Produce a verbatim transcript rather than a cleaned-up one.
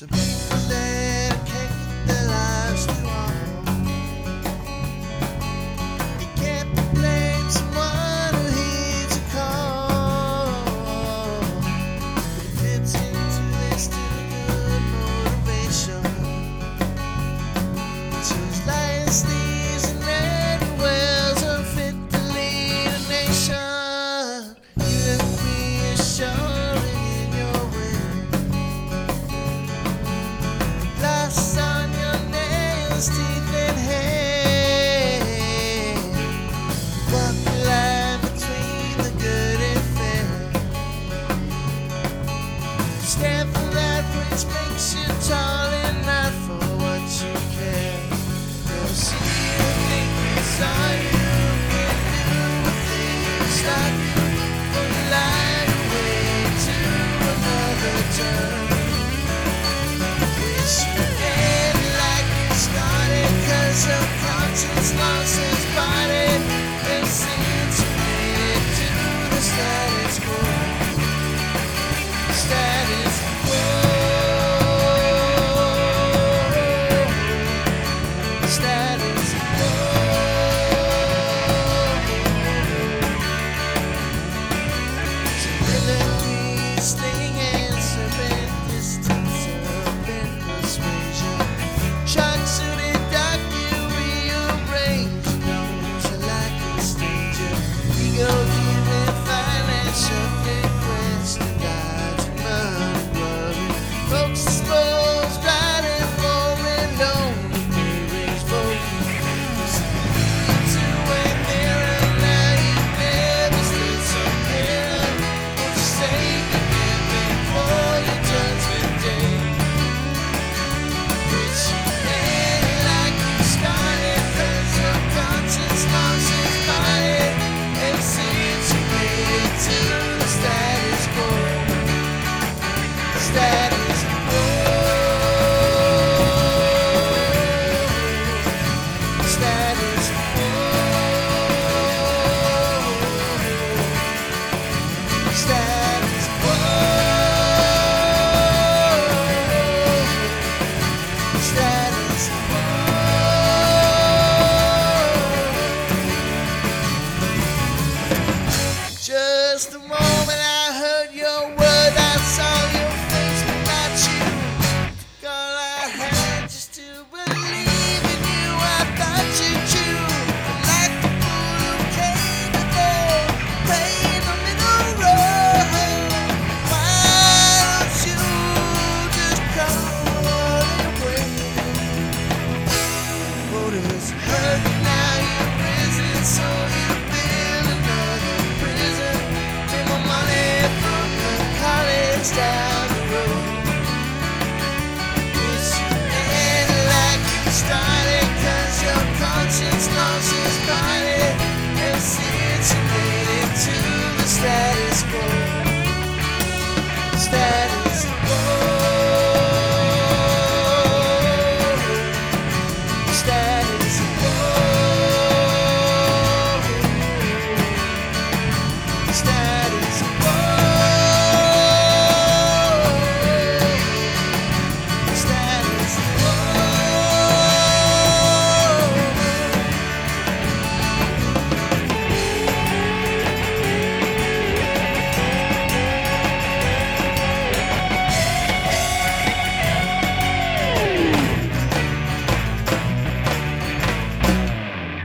So people that can't keep their lives too long. You can't blame someone who heeds a call. But it fits into their still good motivation. So it's lies, thieves, and red wells unfit to lead a nation. You look reassuring in your way. Glass on your nails, teeth and hair. Walk the line between the good and fair. Stand for that which makes you